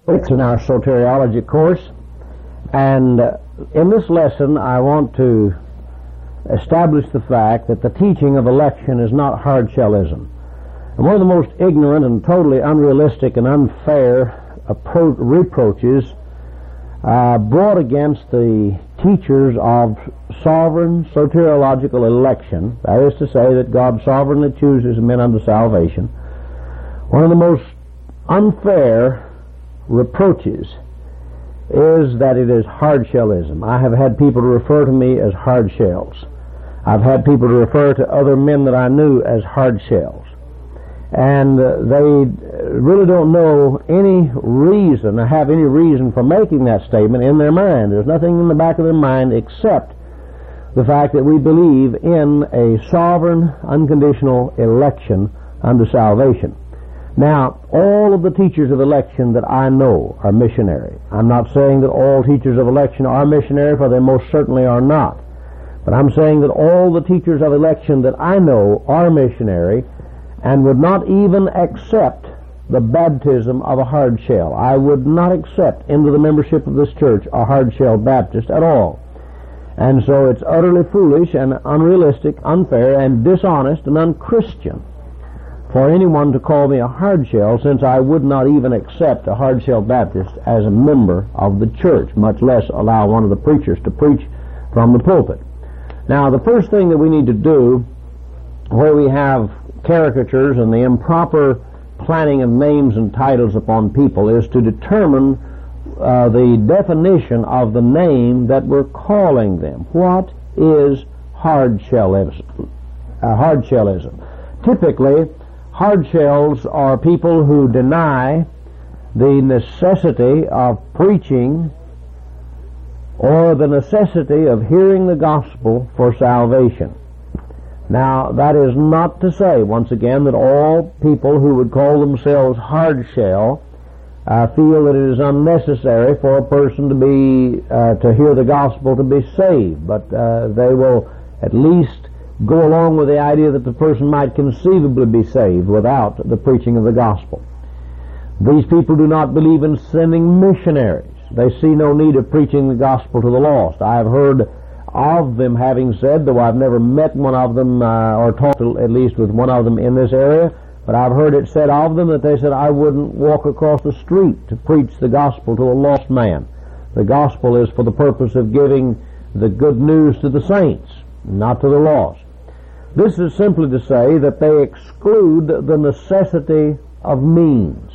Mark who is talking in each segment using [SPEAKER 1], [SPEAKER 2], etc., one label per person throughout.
[SPEAKER 1] It's in our soteriology course, and in this lesson I want to establish the fact that the teaching of election is not hardshellism. And one of the most ignorant and totally unrealistic and unfair reproaches brought against the teachers of sovereign soteriological election, that is to say that God sovereignly chooses men unto salvation, one of the most unfair reproaches is that it is hardshellism. I have had people to refer to me as hardshells. I've had people to refer to other men that I knew as hardshells. And they really don't know any reason, or have any reason for making that statement in their mind. There's nothing in the back of their mind except the fact that we believe in a sovereign, unconditional election unto salvation. Now, all of the teachers of election that I know are missionary. I'm not saying that all teachers of election are missionary, for they most certainly are not. But I'm saying that all the teachers of election that I know are missionary and would not even accept the baptism of a hardshell. I would not accept into the membership of this church a hardshell Baptist at all. And so it's utterly foolish and unrealistic, unfair, and dishonest and unchristian for anyone to call me a hardshell, since I would not even accept a hardshell Baptist as a member of the church, much less allow one of the preachers to preach from the pulpit. Now, the first thing that we need to do, where we have caricatures and the improper planning of names and titles upon people, is to determine the definition of the name that we're calling them. What is hardshellism? Typically, hardshells are people who deny the necessity of preaching or the necessity of hearing the gospel for salvation. Now, that is not to say, once again, that all people who would call themselves hardshell feel that it is unnecessary for a person to be to hear the gospel to be saved, but they will at least go along with the idea that the person might conceivably be saved without the preaching of the gospel. These people do not believe in sending missionaries. They see no need of preaching the gospel to the lost. I have heard of them having said, though I've never met one of them or talked at least with one of them in this area, but I've heard it said of them that they said, I wouldn't walk across the street to preach the gospel to a lost man. The gospel is for the purpose of giving the good news to the saints, not to the lost. This is simply to say that they exclude the necessity of means.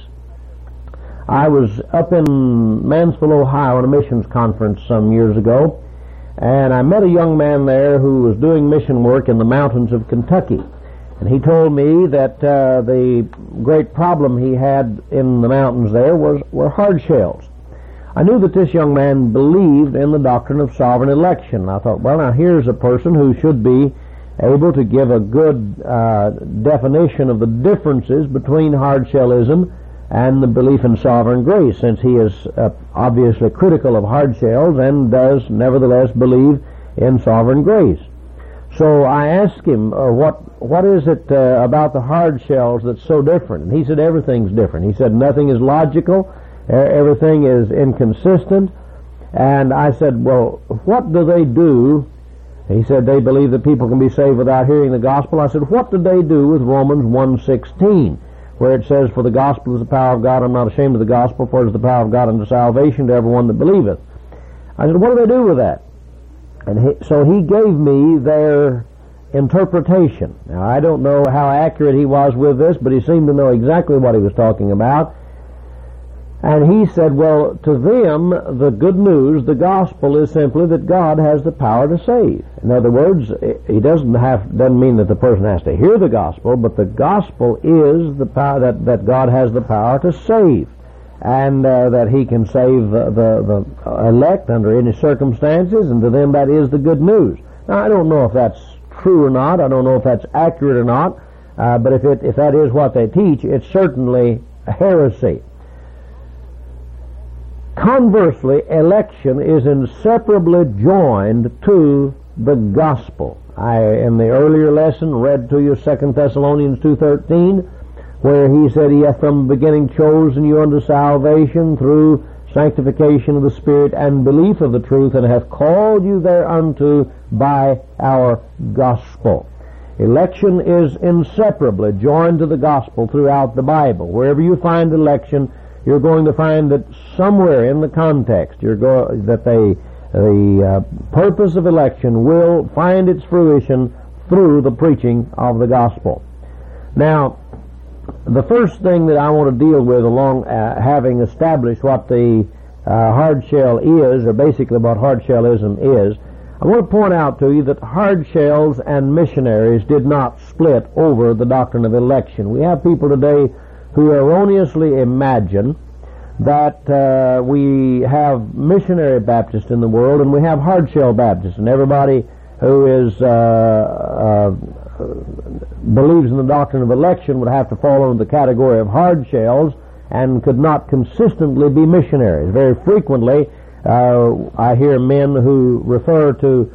[SPEAKER 1] I was up in Mansfield, Ohio at a missions conference some years ago, and I met a young man there who was doing mission work in the mountains of Kentucky. And he told me that the great problem he had in the mountains there were hardshells. I knew that this young man believed in the doctrine of sovereign election. I thought, well, now here's a person who should be able to give a good definition of the differences between hardshellism and the belief in sovereign grace, since he is obviously critical of hardshells and does nevertheless believe in sovereign grace. So I asked him, what is it about the hardshells that's so different? And he said, everything's different. He said, nothing is logical, everything is inconsistent. And I said, well, what do they do? He said, they believe that people can be saved without hearing the gospel. I said, what do they do with Romans 1:16, where it says, for the gospel is the power of God, I'm not ashamed of the gospel, for it is the power of God unto salvation to everyone that believeth. I said, what do they do with that? And so he gave me their interpretation. Now, I don't know how accurate he was with this, but he seemed to know exactly what he was talking about. And he said, well, to them, the good news, the gospel, is simply that God has the power to save. In other words, he doesn't mean that the person has to hear the gospel, but the gospel is the power that God has the power to save, and that he can save the elect under any circumstances, and to them that is the good news. Now, I don't know if that's true or not. I don't know if that's accurate or not, but if that is what they teach, it's certainly a heresy. Conversely, election is inseparably joined to the gospel. I, in the earlier lesson, read to you 2 Thessalonians 2:13, where he said, He hath from the beginning chosen you unto salvation through sanctification of the Spirit and belief of the truth, and hath called you thereunto by our gospel. Election is inseparably joined to the gospel throughout the Bible. Wherever you find election, you're going to find that somewhere in the context that the purpose of election will find its fruition through the preaching of the gospel. Now, the first thing that I want to deal with, along having established what the hard shell is, or basically what hard shellism is, I want to point out to you that hard shells and missionaries did not split over the doctrine of election. We have people today who erroneously imagine that we have missionary Baptists in the world and we have hard shell Baptists, and everybody who is believes in the doctrine of election would have to fall under the category of hard shells and could not consistently be missionaries. Very frequently I hear men who refer to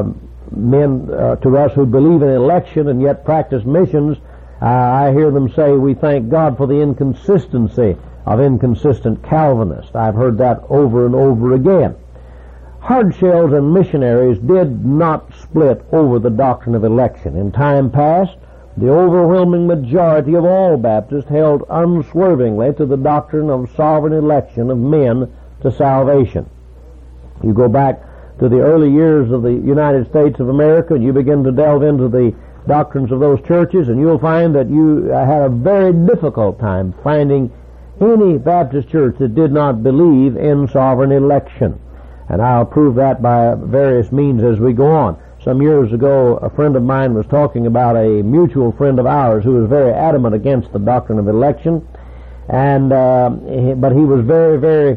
[SPEAKER 1] to us who believe in election and yet practice missions. I hear them say, we thank God for the inconsistency of inconsistent Calvinists. I've heard that over and over again. Hard shells and missionaries did not split over the doctrine of election. In time past, the overwhelming majority of all Baptists held unswervingly to the doctrine of sovereign election of men to salvation. You go back to the early years of the United States of America and you begin to delve into the doctrines of those churches, and you'll find that you had a very difficult time finding any Baptist church that did not believe in sovereign election. And I'll prove that by various means as we go on. Some years ago, a friend of mine was talking about a mutual friend of ours who was very adamant against the doctrine of election, and but he was very, very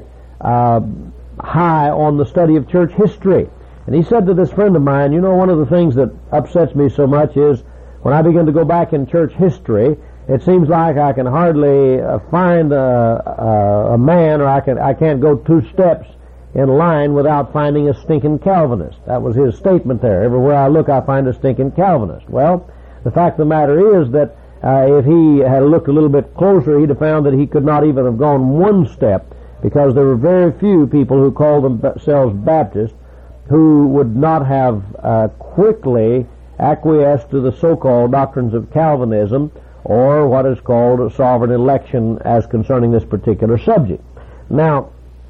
[SPEAKER 1] high on the study of church history. And he said to this friend of mine, you know, one of the things that upsets me so much is when I begin to go back in church history, it seems like I can hardly find a man, or I can't go 2 steps in line without finding a stinking Calvinist. That was his statement there. Everywhere I look, I find a stinking Calvinist. Well, the fact of the matter is that if he had looked a little bit closer, he'd have found that he could not even have gone 1 step, because there were very few people who called themselves Baptists who would not have quickly acquiesced to the so-called doctrines of Calvinism, or what is called sovereign election as concerning this particular subject. Now,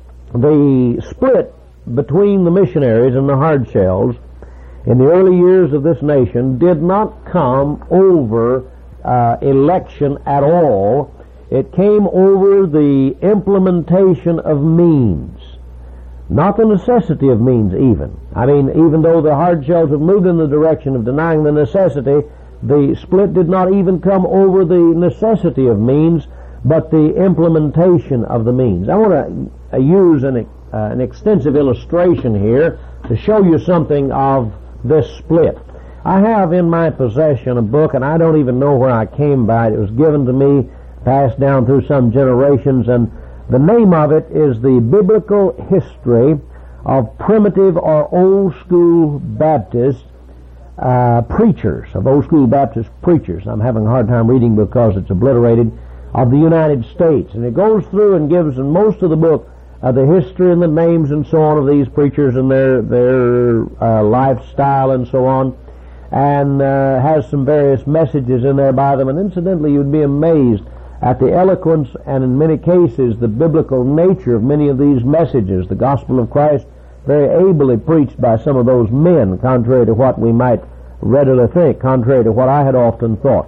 [SPEAKER 1] the split between the missionaries and the hard shells in the early years of this nation did not come over election at all. It came over the implementation of means, not the necessity of means even. I mean, even though the hard shells have moved in the direction of denying the necessity, the split did not even come over the necessity of means, but the implementation of the means. I want to use an extensive illustration here to show you something of this split. I have in my possession a book, and I don't even know where I came by it. It was given to me, passed down through some generations, and the name of it is The Biblical History of Primitive or Old School Baptist Preachers, of Old School Baptist Preachers. I'm having a hard time reading because it's obliterated, of the United States. And it goes through and gives in most of the book the history and the names and so on of these preachers and their lifestyle and so on, and has some various messages in there by them. And incidentally, you'd be amazed at the eloquence and in many cases the biblical nature of many of these messages. The gospel of Christ very ably preached by some of those men, contrary to what we might readily think, contrary to what I had often thought.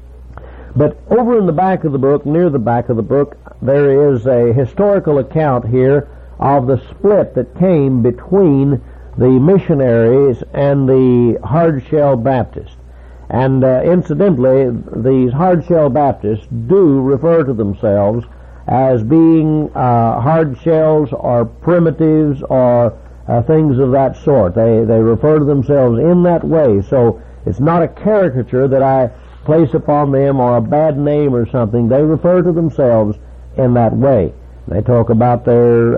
[SPEAKER 1] But over in the back of the book, near the back of the book, there is a historical account here of the split that came between the missionaries and the hard shell Baptists. And incidentally, these hard shell Baptists do refer to themselves as being hard shells or primitives or things of that sort. They refer to themselves in that way. So it's not a caricature that I place upon them or a bad name or something. They refer to themselves in that way. They talk about their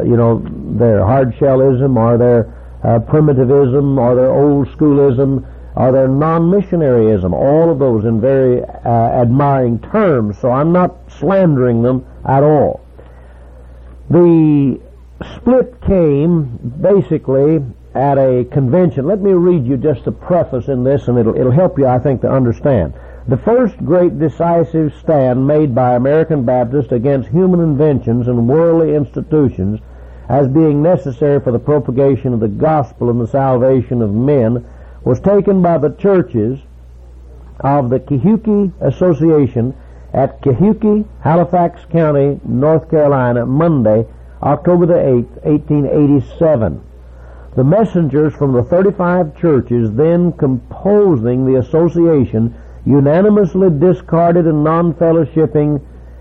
[SPEAKER 1] hard shellism or their primitivism or their old schoolism, or their non-missionaryism, all of those in very admiring terms, so I'm not slandering them at all. The split came basically at a convention. Let me read you just the preface in this, and it'll help you, I think, to understand. The first great decisive stand made by American Baptists against human inventions and worldly institutions as being necessary for the propagation of the gospel and the salvation of men was taken by the churches of the Kehukee Association at Kehukee, Halifax County, North Carolina, Monday, October the 8th, 1887. The messengers from the 35 churches then composing the association unanimously discarded and non-fellowshipping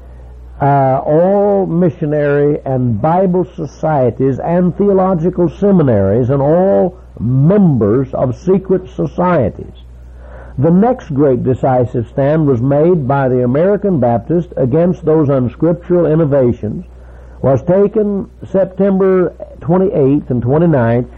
[SPEAKER 1] all missionary and Bible societies and theological seminaries and all members of secret societies. The next great decisive stand was made by the American Baptist against those unscriptural innovations, was taken September 28th and 29th,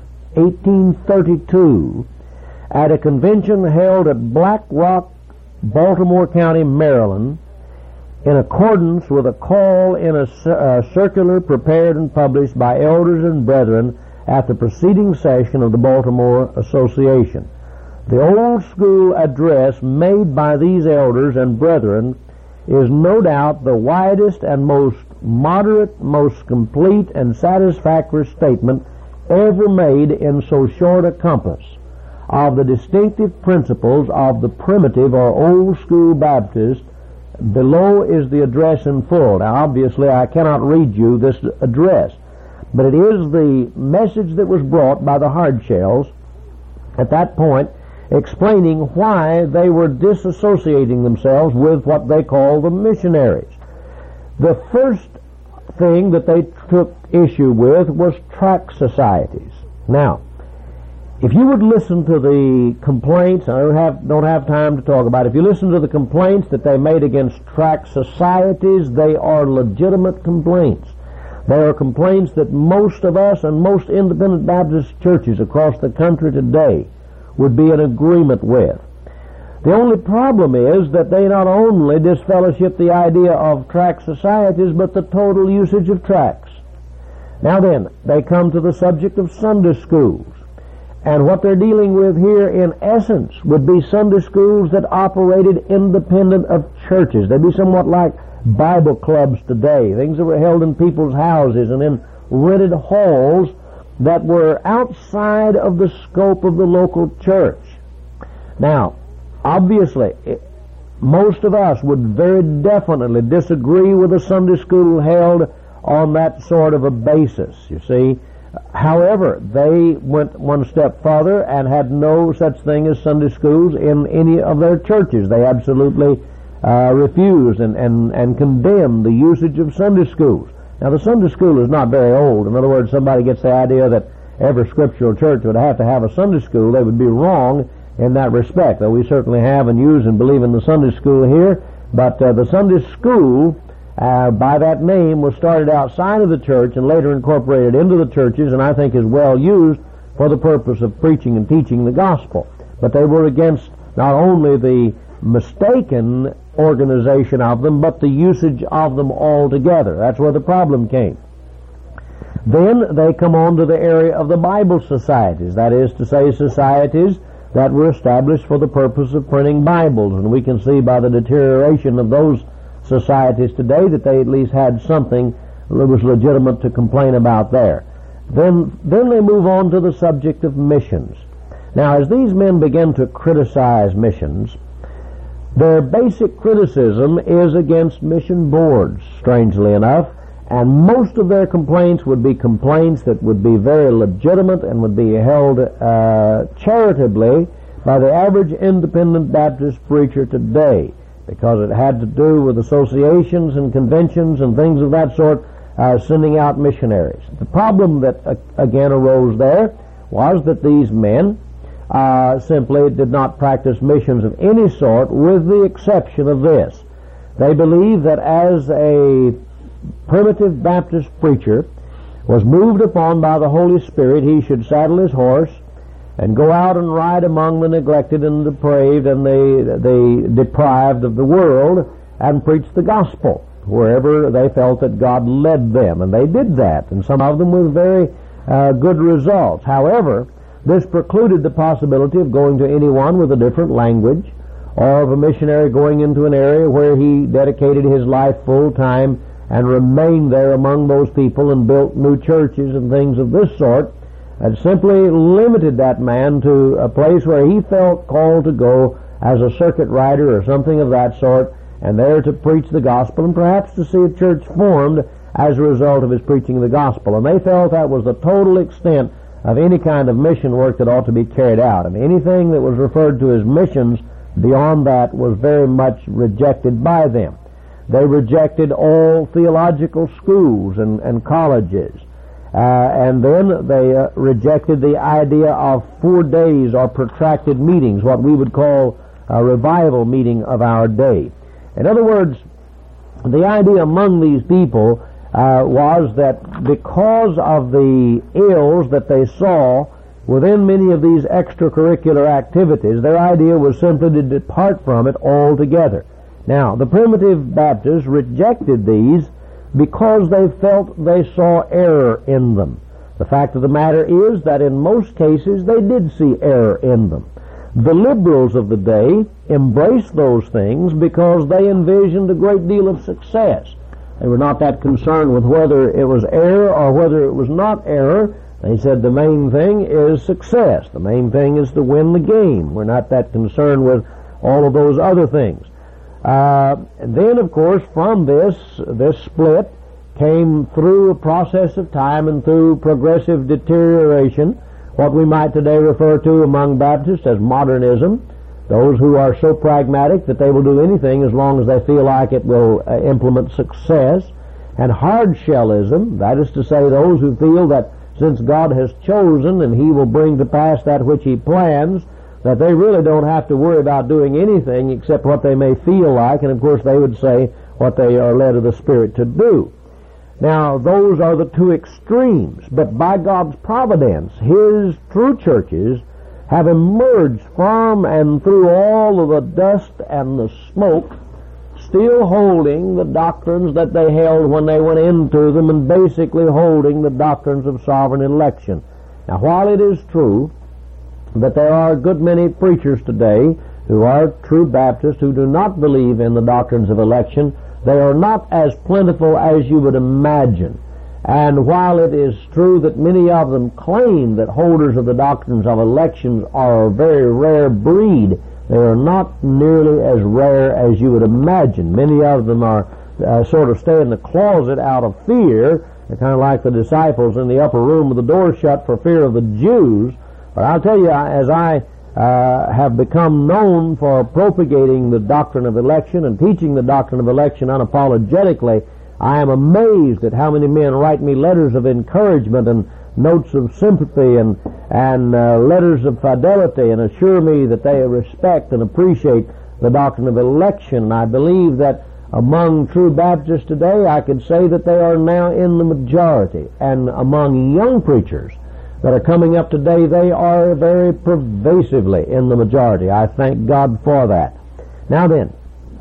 [SPEAKER 1] 1832, at a convention held at Black Rock, Baltimore County, Maryland, in accordance with a call in a circular prepared and published by elders and brethren at the preceding session of the Baltimore Association. The old school address made by these elders and brethren is no doubt the widest and most moderate, most complete and satisfactory statement ever made in so short a compass of the distinctive principles of the primitive or old school Baptist. Below is the address in full. Now, obviously, I cannot read you this address, but it is the message that was brought by the Hardshells at that point, explaining why they were disassociating themselves with what they call the missionaries. The first thing that they took issue with was tract societies. Now, if you would listen to the complaints, I don't have time to talk about it. If you listen to the complaints that they made against tract societies, they are legitimate complaints. They are complaints that most of us and most independent Baptist churches across the country today would be in agreement with. The only problem is that they not only disfellowship the idea of tract societies, but the total usage of tracts. Now then, they come to the subject of Sunday schools. And what they're dealing with here, in essence, would be Sunday schools that operated independent of churches. They'd be somewhat like Bible clubs today, things that were held in people's houses and in rented halls that were outside of the scope of the local church. Now, obviously, most of us would very definitely disagree with a Sunday school held on that sort of a basis, you see. However, they went one step further and had no such thing as Sunday schools in any of their churches. They absolutely refused and condemned the usage of Sunday schools. Now, the Sunday school is not very old. In other words, somebody gets the idea that every scriptural church would have to have a Sunday school. They would be wrong in that respect, though we certainly have and use and believe in the Sunday school here. But the Sunday school, by that name, was started outside of the church and later incorporated into the churches, and I think is well used for the purpose of preaching and teaching the gospel. But they were against not only the mistaken organization of them, but the usage of them altogether. That's where the problem came. Then they come on to the area of the Bible societies, that is to say, societies that were established for the purpose of printing Bibles, and we can see by the deterioration of those societies today that they at least had something that was legitimate to complain about there. Then they move on to the subject of missions. Now, as these men begin to criticize missions, their basic criticism is against mission boards, strangely enough, and most of their complaints would be complaints that would be very legitimate and would be held charitably by the average independent Baptist preacher today, because it had to do with associations and conventions and things of that sort, sending out missionaries. The problem that again arose there was that these men simply did not practice missions of any sort, with the exception of this. They believed that as a primitive Baptist preacher was moved upon by the Holy Spirit, he should saddle his horse and go out and ride among the neglected and depraved and the deprived of the world and preach the gospel wherever they felt that God led them. And they did that, and some of them with very good results. However, this precluded the possibility of going to anyone with a different language, or of a missionary going into an area where he dedicated his life full time and remained there among those people and built new churches and things of this sort. It simply limited that man to a place where he felt called to go as a circuit rider or something of that sort, and there to preach the gospel and perhaps to see a church formed as a result of his preaching the gospel. And they felt that was the total extent of any kind of mission work that ought to be carried out. And anything that was referred to as missions beyond that was very much rejected by them. They rejected all theological schools and colleges. And then they rejected the idea of 4 days or protracted meetings, what we would call a revival meeting of our day. In other words, the idea among these people was that because of the ills that they saw within many of these extracurricular activities, their idea was simply to depart from it altogether. Now, the primitive Baptists rejected these because they felt they saw error in them. The fact of the matter is that in most cases they did see error in them. The liberals of the day embraced those things because they envisioned a great deal of success. They were not that concerned with whether it was error or whether it was not error. They said the main thing is success. The main thing is to win the game. We're not that concerned with all of those other things. And then, of course, from this split came through a process of time and through progressive deterioration what we might today refer to among Baptists as modernism. Those who are so pragmatic that they will do anything as long as they feel like it will implement success. And hardshellism, that is to say, those who feel that since God has chosen and He will bring to pass that which He plans, that they really don't have to worry about doing anything except what they may feel like, and of course they would say what they are led of the Spirit to do. Now, those are the two extremes, but by God's providence, His true churches have emerged from and through all of the dust and the smoke, still holding the doctrines that they held when they went into them, and basically holding the doctrines of sovereign election. Now, while it is true that there are a good many preachers today who are true Baptists who do not believe in the doctrines of election, they are not as plentiful as you would imagine. And while it is true that many of them claim that holders of the doctrines of elections are a very rare breed, they are not nearly as rare as you would imagine. Many of them are sort of stay in the closet out of fear. They're kind of like the disciples in the upper room with the door shut for fear of the Jews. But I'll tell you, as I have become known for propagating the doctrine of election and teaching the doctrine of election unapologetically, I am amazed at how many men write me letters of encouragement and notes of sympathy and letters of fidelity and assure me that they respect and appreciate the doctrine of election. And I believe that among true Baptists today, I could say that they are now in the majority. And among young preachers that are coming up today, they are very pervasively in the majority. I thank God for that. Now then,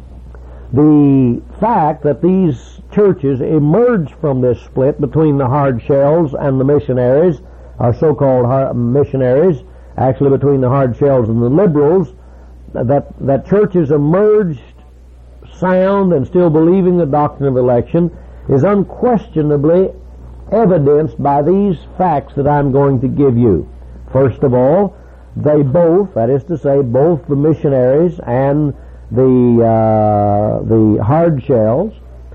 [SPEAKER 1] the fact that these churches emerged from this split between the hard shells and the missionaries, or so-called missionaries, actually between the hard shells and the liberals, that churches emerged sound and still believing the doctrine of election is unquestionably evidenced by these facts that I'm going to give you. First of all, they both, that is to say, both the missionaries and the hard shells,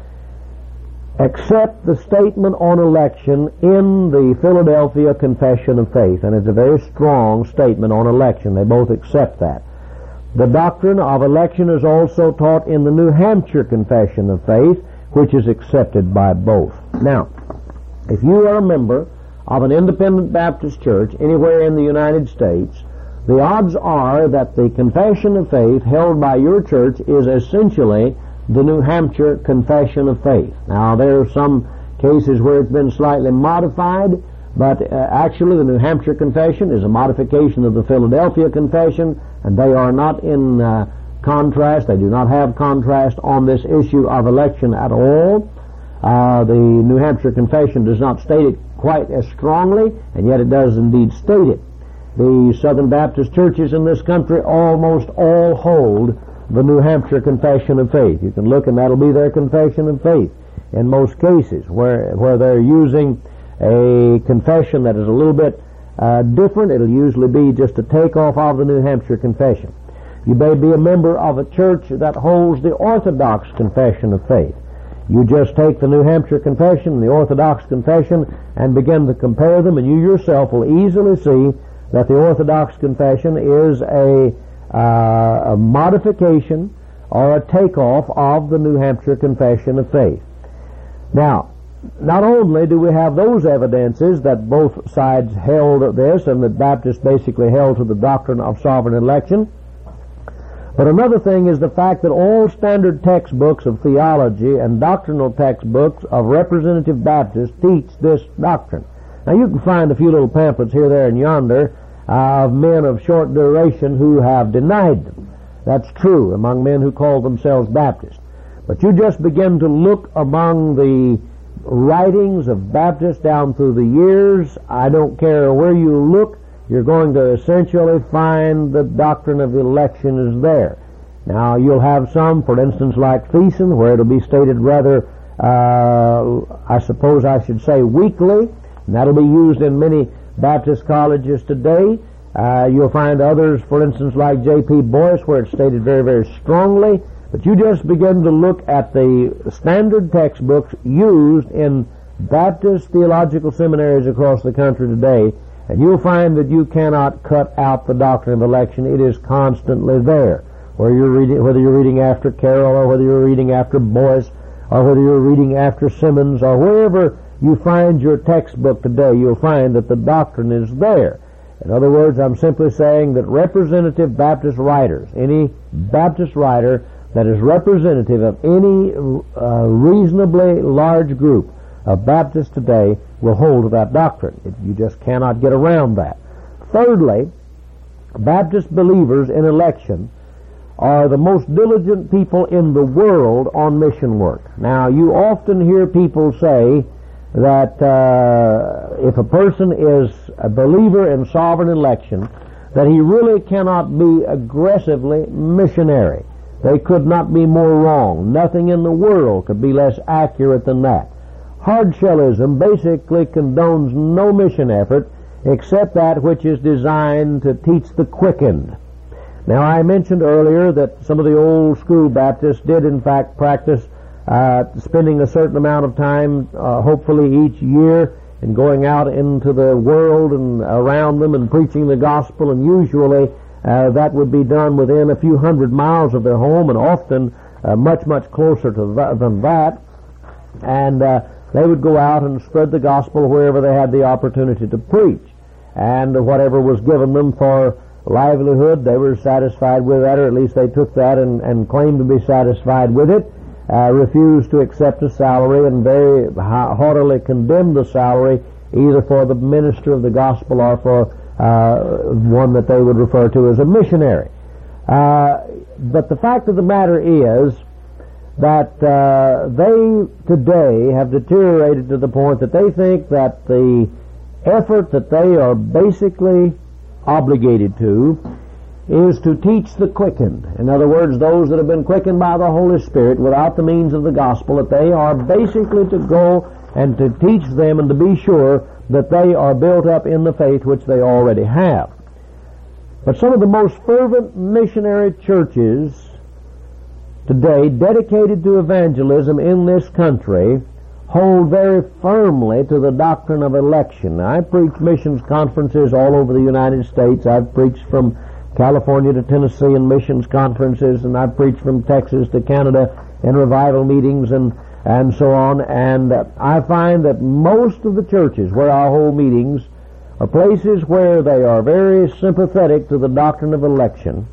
[SPEAKER 1] accept the statement on election in the Philadelphia Confession of Faith, and it's a very strong statement on election. They both accept that. The doctrine of election is also taught in the New Hampshire Confession of Faith, which is accepted by both. Now, if you are a member of an independent Baptist church anywhere in the United States, the odds are that the Confession of Faith held by your church is essentially the New Hampshire Confession of Faith. Now, there are some cases where it's been slightly modified, But actually the New Hampshire Confession is a modification of the Philadelphia Confession, and they are not in contrast. They do not have contrast on this issue of election at all. The New Hampshire Confession does not state it quite as strongly, and yet it does indeed state it. The Southern Baptist churches in this country almost all hold the New Hampshire Confession of Faith. You can look and that'll be their confession of faith in most cases, where they're using a confession that is a little bit different. It'll usually be just a takeoff of the New Hampshire Confession. You may be a member of a church that holds the Orthodox Confession of Faith. You just take the New Hampshire Confession and the Orthodox Confession and begin to compare them, and you yourself will easily see that the Orthodox Confession is a modification or a takeoff of the New Hampshire Confession of Faith. Now, not only do we have those evidences that both sides held this and that Baptists basically held to the doctrine of sovereign election, but another thing is the fact that all standard textbooks of theology and doctrinal textbooks of representative Baptists teach this doctrine. Now you can find a few little pamphlets here, there, and yonder of men of short duration who have denied them. That's true among men who call themselves Baptists. But you just begin to look among the writings of Baptists down through the years. I don't care where you look, you're going to essentially find the doctrine of election is there. Now, you'll have some, for instance, like Thiessen, where it'll be stated rather, I suppose I should say, weakly, and that'll be used in many Baptist colleges today. You'll find others, for instance, like J.P. Boyce, where it's stated very, very strongly. But you just begin to look at the standard textbooks used in Baptist theological seminaries across the country today, and you'll find that you cannot cut out the doctrine of election. It is constantly there. Whether you're reading after Carroll, or whether you're reading after Boyce, or whether you're reading after Simmons, or wherever you find your textbook today, you'll find that the doctrine is there. In other words, I'm simply saying that representative Baptist writers, any Baptist writer that is representative of any reasonably large group of Baptists today will hold to that doctrine. You just cannot get around that. Thirdly, Baptist believers in election are the most diligent people in the world on mission work. Now, you often hear people say that if a person is a believer in sovereign election, that he really cannot be aggressively missionary. They could not be more wrong. Nothing in the world could be less accurate than that. Hardshellism basically condones no mission effort except that which is designed to teach the quickened. Now, I mentioned earlier that some of the old school Baptists did in fact practice spending a certain amount of time, hopefully each year, in going out into the world and around them and preaching the gospel, and usually that would be done within a few hundred miles of their home, and often much, much closer than that. And they would go out and spread the gospel wherever they had the opportunity to preach. And whatever was given them for livelihood, they were satisfied with that, or at least they took that and claimed to be satisfied with it, refused to accept a salary, and very haughtily condemned the salary either for the minister of the gospel or for one that they would refer to as a missionary. But the fact of the matter is that they today have deteriorated to the point that they think that the effort that they are basically obligated to is to teach the quickened. In other words, those that have been quickened by the Holy Spirit without the means of the gospel, that they are basically to go and to teach them and to be sure that they are built up in the faith which they already have. But some of the most fervent missionary churches today dedicated to evangelism in this country hold very firmly to the doctrine of election. Now, I preach missions conferences all over the United States. I've preached from California to Tennessee in missions conferences, and I've preached from Texas to Canada in revival meetings and so on. And I find that most of the churches where I hold meetings are places where they are very sympathetic to the doctrine of election.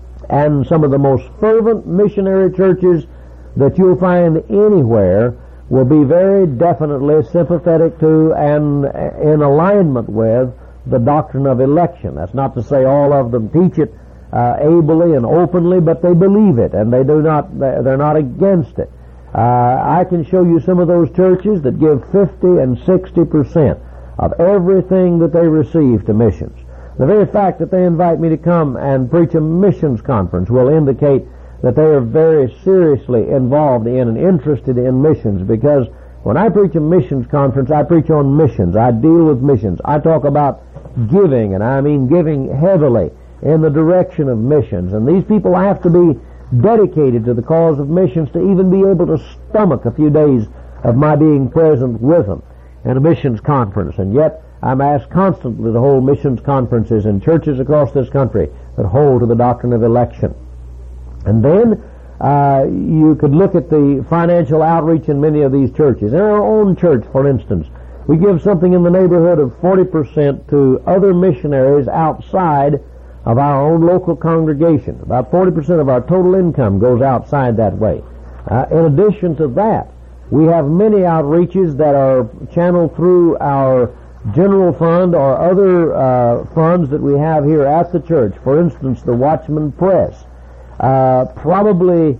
[SPEAKER 1] And some of the most fervent missionary churches that you'll find anywhere will be very definitely sympathetic to and in alignment with the doctrine of election. That's not to say all of them teach it ably and openly, but they believe it, and they're not against it. I can show you some of those churches that give 50 and 60% of everything that they receive to missions. The very fact that they invite me to come and preach a missions conference will indicate that they are very seriously involved in and interested in missions, because when I preach a missions conference, I preach on missions. I deal with missions. I talk about giving, and I mean giving heavily in the direction of missions. And these people have to be dedicated to the cause of missions to even be able to stomach a few days of my being present with them in a missions conference. And yet I'm asked constantly to hold missions conferences in churches across this country that hold to the doctrine of election. And then you could look at the financial outreach in many of these churches. In our own church, for instance, we give something in the neighborhood of 40% to other missionaries outside of our own local congregation. About 40% of our total income goes outside that way. In addition to that, we have many outreaches that are channeled through our general fund or other funds that we have here at the church. For instance, the Watchman Press probably,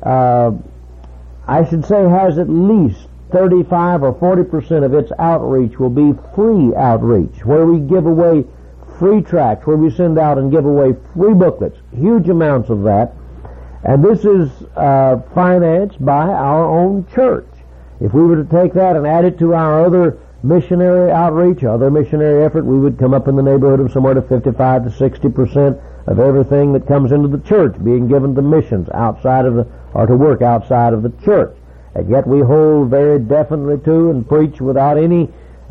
[SPEAKER 1] I should say, has at least 35 or 40% of its outreach will be free outreach, where we give away free tracts, where we send out and give away free booklets, huge amounts of that. And this is financed by our own church. If we were to take that and add it to our other missionary outreach, other missionary effort, we would come up in the neighborhood of somewhere to 55 to 60% of everything that comes into the church being given to missions outside of or to work outside of the church. And yet we hold very definitely to and preach without any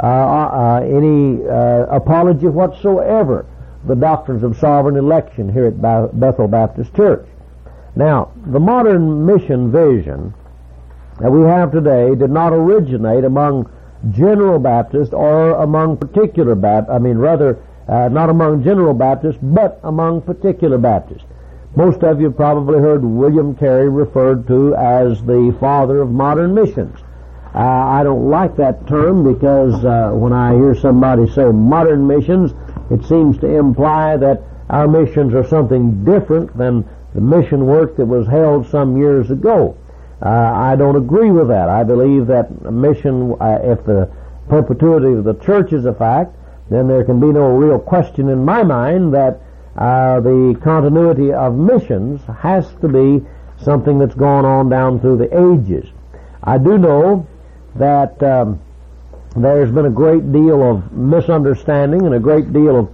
[SPEAKER 1] apology whatsoever the doctrines of sovereign election here at Bethel Baptist Church. Now, the modern mission vision that we have today did not originate among General Baptists or among particular Baptists. Not among General Baptists, but among particular Baptists. Most of you have probably heard William Carey referred to as the father of modern missions. I don't like that term because when I hear somebody say modern missions, it seems to imply that our missions are something different than the mission work that was held some years ago. I don't agree with that. I believe that mission, if the perpetuity of the church is a fact, then there can be no real question in my mind that the continuity of missions has to be something that's gone on down through the ages. I do know that there's been a great deal of misunderstanding and a great deal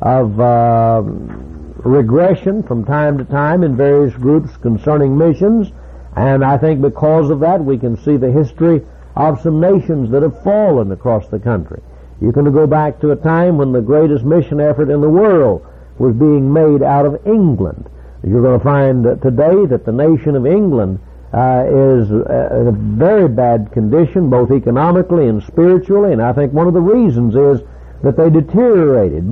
[SPEAKER 1] of regression from time to time in various groups concerning missions, and I think because of that we can see the history of some nations that have fallen across the country. You can go back to a time when the greatest mission effort in the world was being made out of England. You're going to find today that the nation of England is in a very bad condition, both economically and spiritually, and I think one of the reasons is that they deteriorated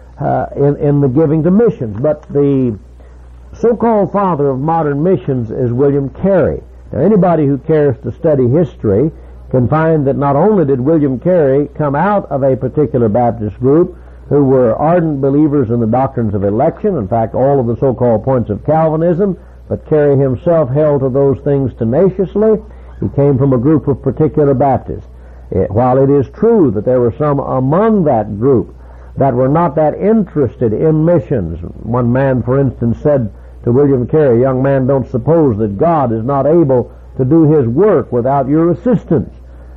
[SPEAKER 1] in the giving to missions. But the so-called father of modern missions is William Carey. Now, anybody who cares to study history can find that not only did William Carey come out of a particular Baptist group who were ardent believers in the doctrines of election, in fact all of the so-called points of Calvinism, but Carey himself held to those things tenaciously. He came from a group of particular Baptists. While it is true that there were some among that group that were not that interested in missions, one man, for instance, said to William Carey, "Young man, don't suppose that God is not able to do His work without your assistance,"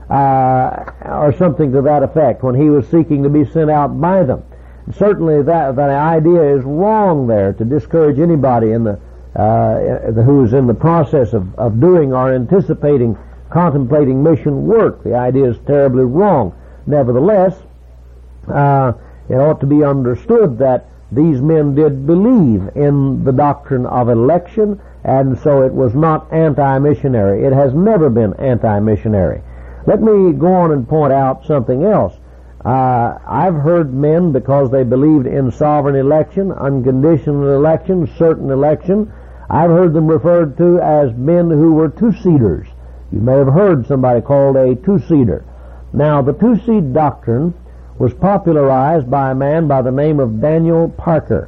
[SPEAKER 1] or something to that effect, when he was seeking to be sent out by them. Certainly that idea is wrong there, to discourage anybody who is in the process of doing or anticipating, contemplating mission work. The idea is terribly wrong. Nevertheless, it ought to be understood that these men did believe in the doctrine of election, and so it was not anti-missionary. It has never been anti-missionary. Let me go on and point out something else. I've heard men, because they believed in sovereign election, unconditional election, certain election, I've heard them referred to as men who were two-seaters. You may have heard somebody called a two-seeder. Now, the two-seed doctrine was popularized by a man by the name of Daniel Parker.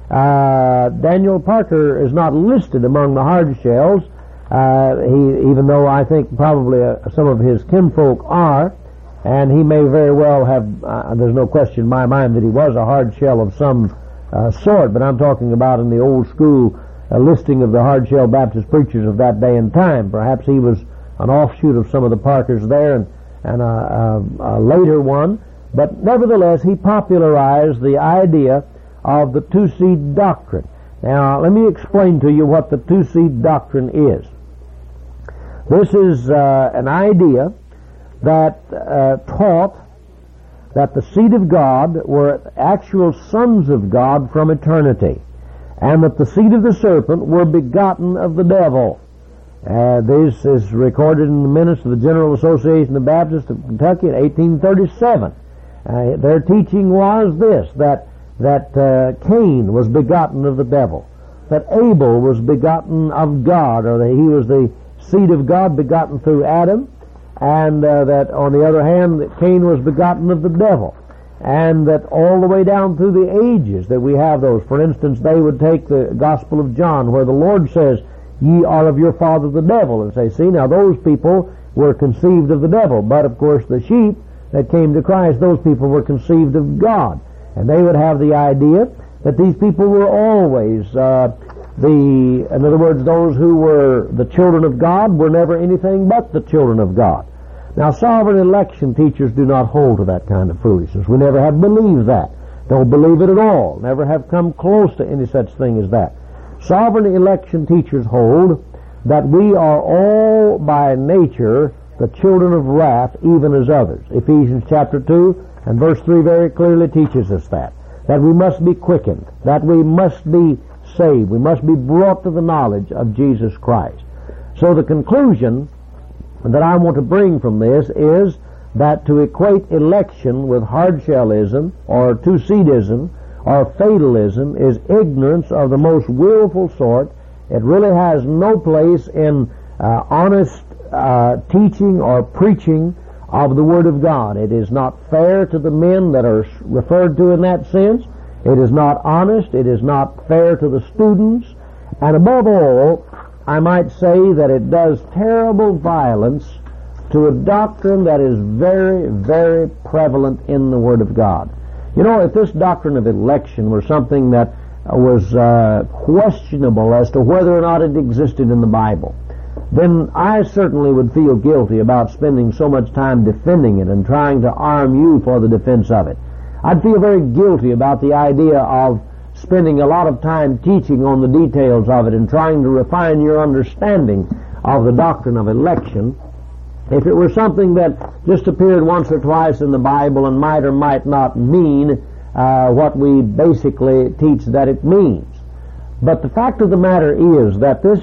[SPEAKER 1] Daniel Parker is not listed among the hard shells, even though I think probably some of his kinfolk are, and he may very well have, there's no question in my mind that he was a hard shell of some sort, but I'm talking about in the old school listing of the hard shell Baptist preachers of that day and time. Perhaps he was an offshoot of some of the Parkers there and a later one, but nevertheless he popularized the idea of the two-seed doctrine. Now, let me explain to you what the two-seed doctrine is. This is an idea that taught that the seed of God were actual sons of God from eternity, and that the seed of the serpent were begotten of the devil. This is recorded in the minutes of the General Association of Baptists of Kentucky in 1837. Their teaching was this, that Cain was begotten of the devil, that Abel was begotten of God, or that he was the seed of God begotten through Adam, and that on the other hand that Cain was begotten of the devil, and that all the way down through the ages that we have those. For instance, they would take the Gospel of John where the Lord says, "Ye are of your father the devil," and say, see, now those people were conceived of the devil, but of course the sheep that came to Christ, those people were conceived of God. And they would have the idea that these people were always in other words, those who were the children of God were never anything but the children of God. Now, sovereign election teachers do not hold to that kind of foolishness. We never have believed that. Don't believe it at all. Never have come close to any such thing as that. Sovereign election teachers hold that we are all by nature the children of wrath, even as others. Ephesians chapter 2 and verse 3 very clearly teaches us that we must be quickened, that we must be saved, we must be brought to the knowledge of Jesus Christ. So the conclusion that I want to bring from this is that to equate election with hardshellism or two-seedism or fatalism is ignorance of the most willful sort. It really has no place in honest teaching or preaching of the Word of God. It is not fair to the men that are referred to in that sense. It is not honest. It is not fair to the students. And above all, I might say that it does terrible violence to a doctrine that is very, very prevalent in the Word of God. You know, if this doctrine of election were something that was questionable as to whether or not it existed in the Bible, then I certainly would feel guilty about spending so much time defending it and trying to arm you for the defense of it. I'd feel very guilty about the idea of spending a lot of time teaching on the details of it and trying to refine your understanding of the doctrine of election if it were something that just appeared once or twice in the Bible and might or might not mean what we basically teach that it means. But the fact of the matter is that this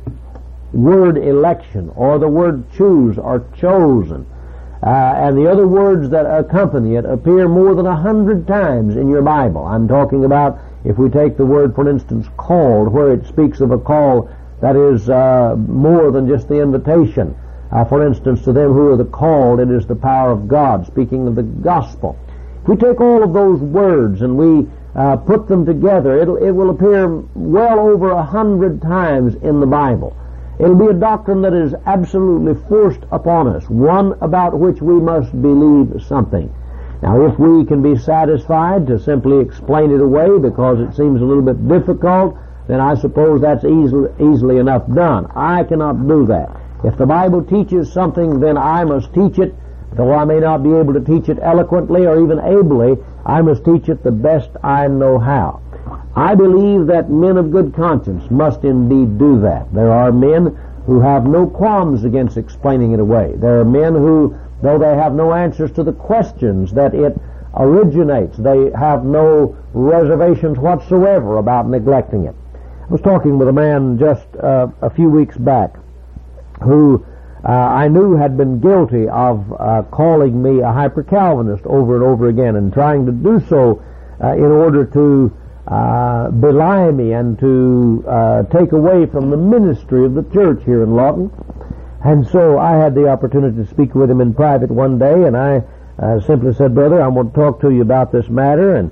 [SPEAKER 1] word election or the word choose or chosen and the other words that accompany it appear more than 100 times in your Bible. I'm talking about, if we take the word, for instance, called, where it speaks of a call that is more than just the invitation. For instance, to them who are the called, it is the power of God, speaking of the gospel. If we take all of those words and we put them together, it will appear well over 100 times in the Bible. It'll be a doctrine that is absolutely forced upon us, one about which we must believe something. Now, if we can be satisfied to simply explain it away because it seems a little bit difficult, then I suppose that's easily enough done. I cannot do that. If the Bible teaches something, then I must teach it. Though I may not be able to teach it eloquently or even ably, I must teach it the best I know how. I believe that men of good conscience must indeed do that. There are men who have no qualms against explaining it away. There are men who, though they have no answers to the questions that it originates, they have no reservations whatsoever about neglecting it. I was talking with a man just a few weeks back who I knew had been guilty of calling me a hyper-Calvinist over and over again and trying to do so in order to belie me and to take away from the ministry of the church here in Lawton. And so I had the opportunity to speak with him in private one day, and I simply said, "Brother, I want to talk to you about this matter, and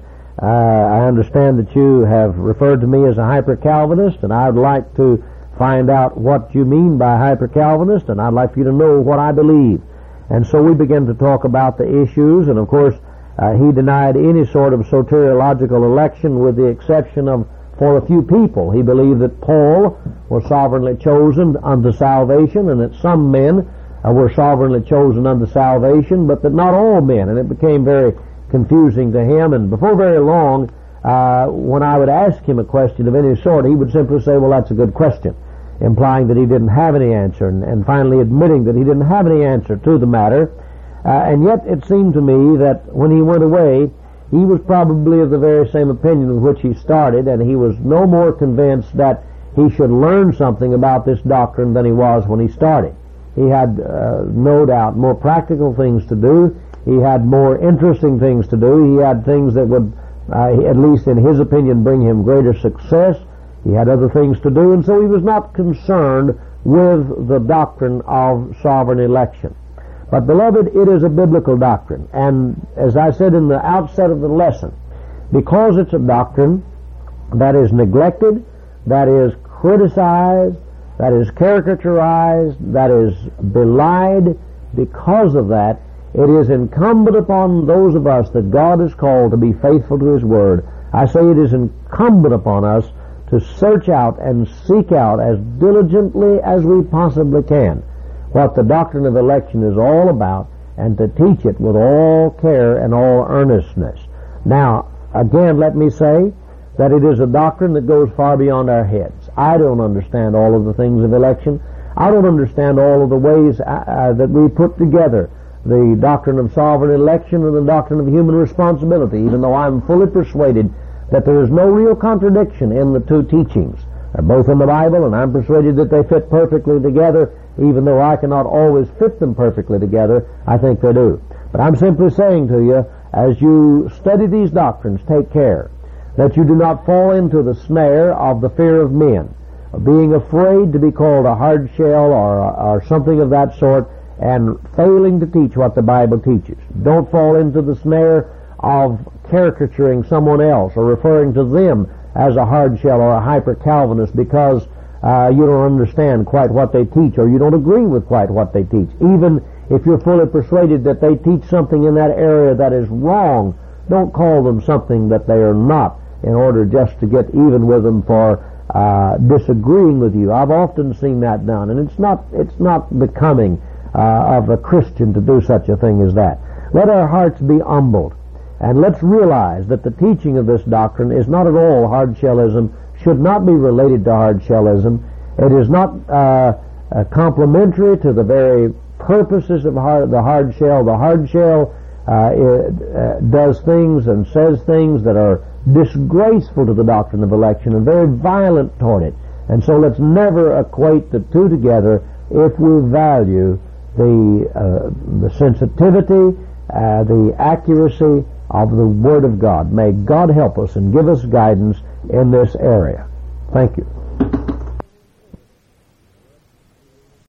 [SPEAKER 1] I understand that you have referred to me as a hyper-Calvinist, and I'd like to find out what you mean by hyper-Calvinist, and I'd like for you to know what I believe." And so we began to talk about the issues, and of course he denied any sort of soteriological election with the exception of for a few people. He believed that Paul was sovereignly chosen unto salvation, and that some men were sovereignly chosen unto salvation, but that not all men, and it became very confusing to him. And before very long, when I would ask him a question of any sort, he would simply say, "Well, that's a good question," implying that he didn't have any answer, and finally admitting that he didn't have any answer to the matter. And yet it seemed to me that when he went away, he was probably of the very same opinion with which he started, and he was no more convinced that he should learn something about this doctrine than he was when he started. He had, no doubt, more practical things to do. He had more interesting things to do. He had things that would, at least in his opinion, bring him greater success. He had other things to do, and so he was not concerned with the doctrine of sovereign election. But, beloved, it is a biblical doctrine, and as I said in the outset of the lesson, because it's a doctrine that is neglected, that is criticized, that is caricaturized, that is belied, because of that, it is incumbent upon those of us that God has called to be faithful to His Word. I say it is incumbent upon us to search out and seek out as diligently as we possibly can what the doctrine of election is all about, and to teach it with all care and all earnestness. Now, again, let me say that it is a doctrine that goes far beyond our heads. I don't understand all of the things of election. I don't understand all of the ways that we put together the doctrine of sovereign election and the doctrine of human responsibility, even though I'm fully persuaded that there is no real contradiction in the two teachings. They're both in the Bible, and I'm persuaded that they fit perfectly together. Even though I cannot always fit them perfectly together, I think they do. But I'm simply saying to you, as you study these doctrines, take care that you do not fall into the snare of the fear of men, of being afraid to be called a hard shell or something of that sort, and failing to teach what the Bible teaches. Don't fall into the snare of caricaturing someone else or referring to them as a hard shell or a hyper-Calvinist because you don't understand quite what they teach, or you don't agree with quite what they teach. Even if you're fully persuaded that they teach something in that area that is wrong, don't call them something that they are not in order just to get even with them for disagreeing with you. I've often seen that done, and it's not becoming of a Christian to do such a thing as that. Let our hearts be humbled, and let's realize that the teaching of this doctrine is not at all hard-shellism, should not be related to hard-shellism. It is not complementary to the very purposes of the hard shell. The hard shell does things and says things that are disgraceful to the doctrine of election and very violent toward it. And so let's never equate the two together if we value the sensitivity, the accuracy of the Word of God. May God help us and give us guidance in this area. Thank you.